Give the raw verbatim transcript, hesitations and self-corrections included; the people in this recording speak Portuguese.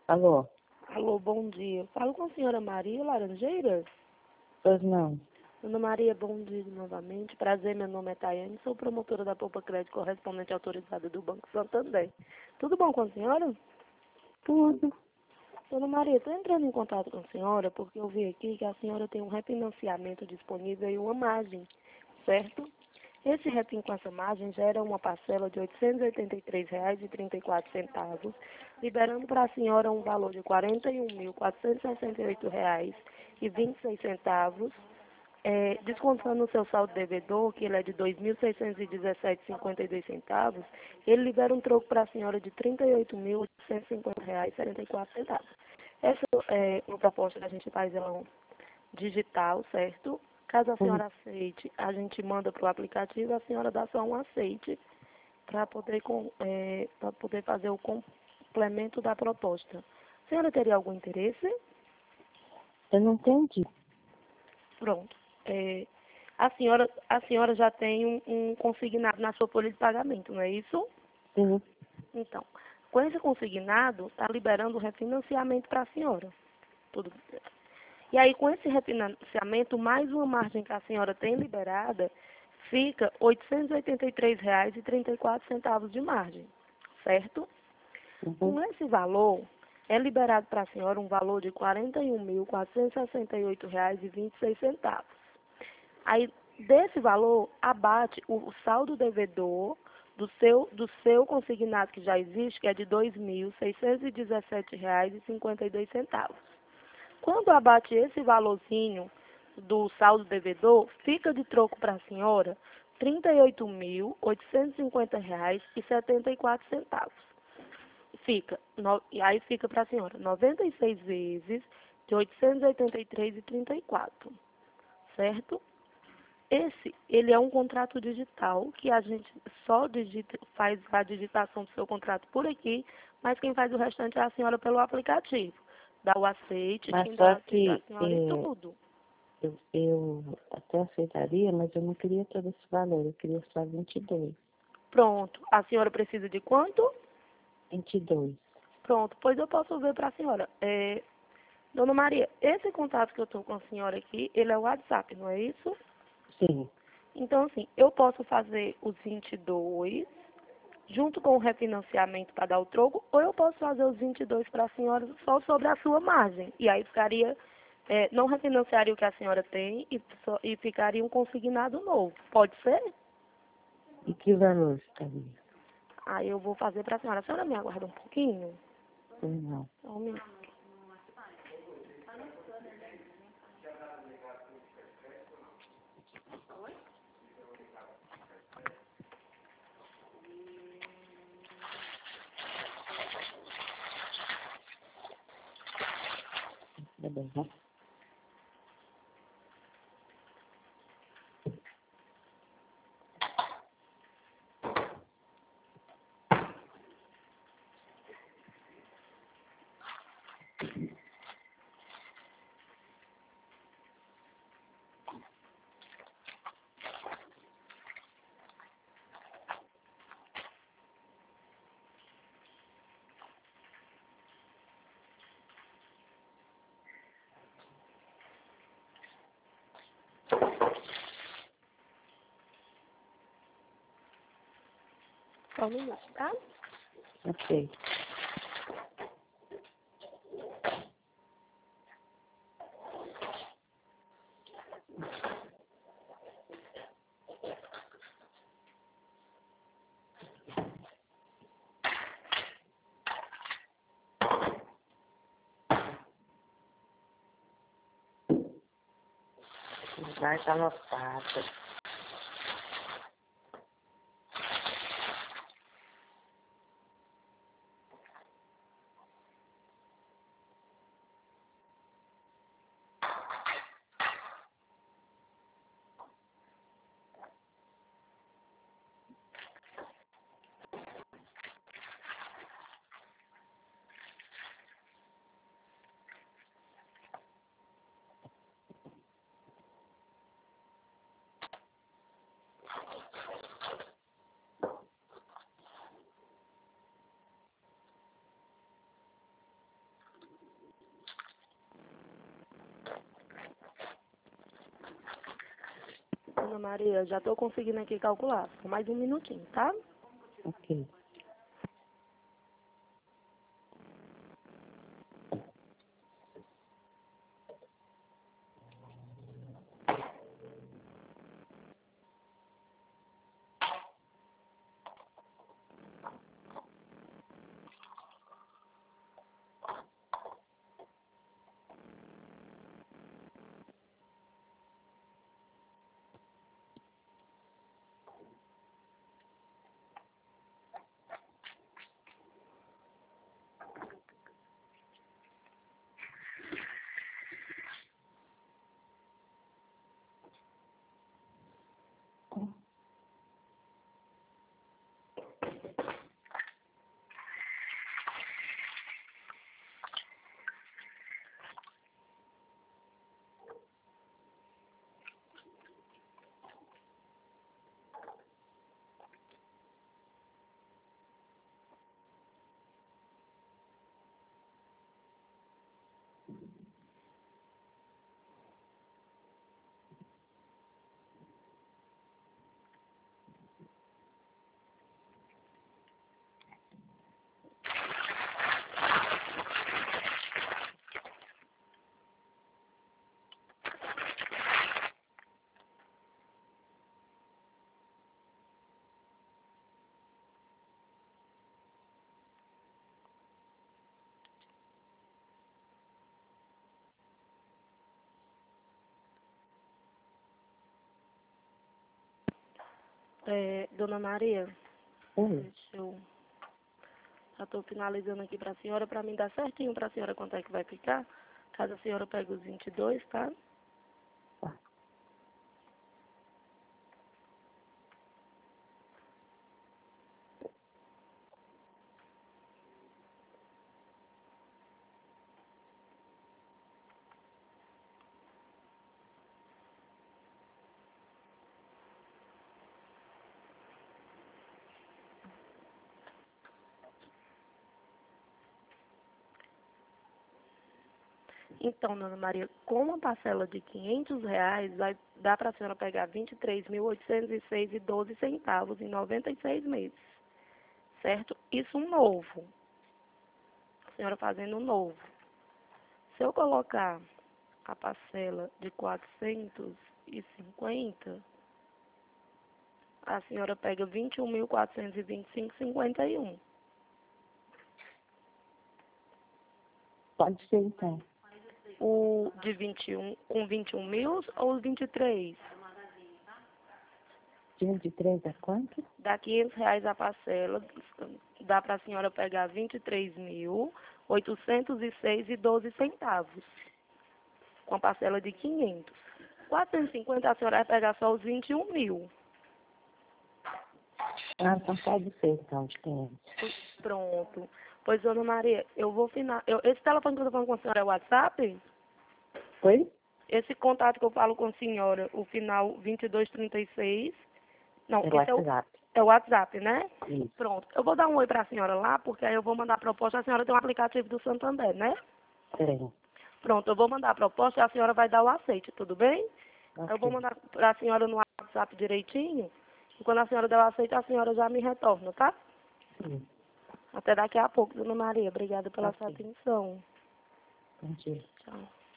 Alô? Alô, bom dia. Falo com a senhora Maria Laranjeiras? Pois não. Dona Maria, bom dia novamente. Prazer, meu nome é Tayane, sou promotora da Poupa Crédito, correspondente autorizada do Banco Santander. Tudo bom com a senhora? Tudo. Dona Maria, estou entrando em contato com a senhora porque eu vi aqui que a senhora tem um refinanciamento disponível e uma margem, certo? Esse refin com essa margem gera uma parcela de oitocentos e oitenta e três reais e trinta e quatro centavos, liberando para a senhora um valor de quarenta e um mil, quatrocentos e sessenta e oito reais e vinte e seis centavos, é, descontando o seu saldo devedor, que ele é de dois mil seiscentos e dezessete reais e cinquenta e dois centavos, ele libera um troco para a senhora de trinta e oito mil, oitocentos e cinquenta reais e setenta e quatro centavos. Essa é uma proposta que a gente faz ela um digital, certo? Caso a senhora aceite, a gente manda para o aplicativo, a senhora dá só um aceite para poder, com- é, para poder fazer o complemento da proposta. A senhora teria algum interesse? Eu não entendi. Pronto. É, a senhora, a senhora já tem um, um consignado na sua folha de pagamento, não é isso? Sim. Então, com esse consignado, está liberando o refinanciamento para a senhora. Tudo. E aí, com esse refinanciamento, mais uma margem que a senhora tem liberada, fica oitocentos e oitenta e três reais e trinta e quatro centavos de margem, certo? Uhum. Com esse valor, é liberado para a senhora um valor de quarenta e um mil, quatrocentos e sessenta e oito reais e vinte e seis centavos. Aí, desse valor, abate o, o saldo devedor do seu, do seu consignado que já existe, que é de dois mil seiscentos e dezessete reais e cinquenta e dois centavos. Quando abate esse valorzinho do saldo devedor, fica de troco para a senhora trinta e oito mil, oitocentos e cinquenta reais e setenta e quatro centavos. Fica, no, e aí fica para a senhora noventa e seis vezes de oitocentos e oitenta e três reais e trinta e quatro, certo? Esse, ele é um contrato digital que a gente só digita, faz a digitação do seu contrato por aqui, mas quem faz o restante é a senhora pelo aplicativo. Dá o aceite, Mas quem só dá aceite é a que senhora e é, tudo. eu, eu até aceitaria, mas eu não queria todo esse valor. Eu queria só vinte e dois. Pronto. A senhora precisa de quanto? vinte e dois. Pronto. Pois eu posso ver para a senhora. É, Dona Maria, esse contato que eu estou com a senhora aqui, ele é o WhatsApp, não é isso? Sim. Então, assim, eu posso fazer os vinte e dois junto com o refinanciamento para dar o troco, ou eu posso fazer os vinte e dois para a senhora só sobre a sua margem. E aí ficaria, é, não refinanciaria o que a senhora tem e, só, e ficaria um consignado novo. Pode ser? E que valor estaria? Aí eu vou fazer para a senhora. A senhora me aguarda um pouquinho? Pois não. Só um minuto. Tá bem, né? Só um minuto, tá? Ok. Vai estar lotado. Maria, já estou conseguindo aqui calcular. Só mais um minutinho, tá? Ok. É, Dona Maria, Oi. deixa eu... Já estou finalizando aqui para a senhora, para mim dar certinho para a senhora quanto é que vai ficar. Caso a senhora pegue os vinte e dois, tá? Tá. Então, Dona Maria, com uma parcela de quinhentos reais, vai dar para a senhora pegar vinte e três mil oitocentos e seis e doze centavos em noventa e seis meses, certo? Isso um novo. A senhora fazendo um novo. Se eu colocar a parcela de quatrocentos e cinquenta, a senhora pega vinte e um mil quatrocentos e vinte e cinco e cinquenta e um. Pode ser, então. O de vinte e um, com vinte e um mil ou os vinte e três? De vinte e três a quanto? Dá quinhentos reais a parcela, dá para a senhora pegar vinte e três mil oitocentos e seis e doze centavos, com a parcela de quinhentos. quatrocentos e cinquenta a senhora vai pegar só os vinte e um mil. Ah, então pode ser, então, de quinhentos. Pronto. Pois, Dona Maria, eu vou final... Eu, esse telefone que eu estou falando com a senhora é o WhatsApp? Oi? Esse contato que eu falo com a senhora, o final vinte e dois trinta e seis. Não, É o esse é o, WhatsApp. é o WhatsApp, né? Isso. Pronto. Eu vou dar um oi para a senhora lá, porque aí eu vou mandar a proposta. A senhora tem um aplicativo do Santander, né? Tem. Pronto, eu vou mandar a proposta e a senhora vai dar o aceite, tudo bem? Eu vou Ok. mandar para a senhora no WhatsApp direitinho. E quando a senhora der o aceite, a senhora já me retorna, tá? Sim. Até daqui a pouco, Dona Maria. Obrigada pela sua Ok. atenção. Bom dia. Tchau.